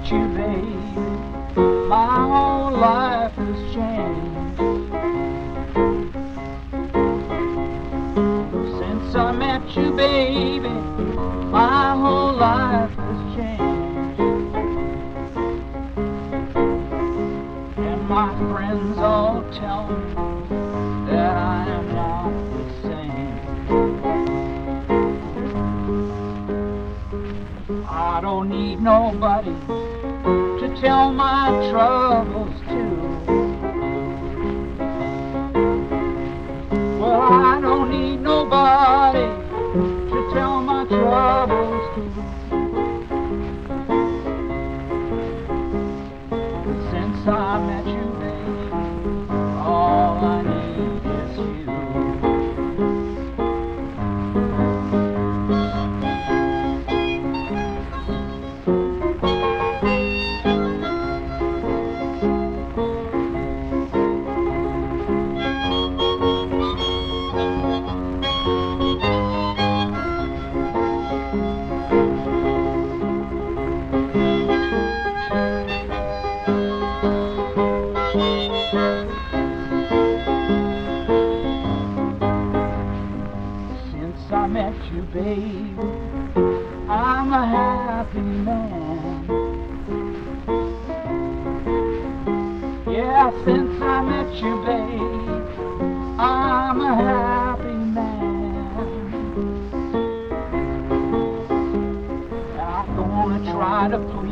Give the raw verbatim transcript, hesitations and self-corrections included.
met you, baby, my whole life has changed. Since I met you, baby, my whole life has changed. And my friends all tell me that I am not the same. I don't need nobody to tell my troubles to. Well, I don't need nobody to tell my troubles to. But since I met you, baby, all I need is you. Since I met you, baby, I'm a happy man. Yeah, since I met you, baby, I'm a happy man. And I'm gonna try to please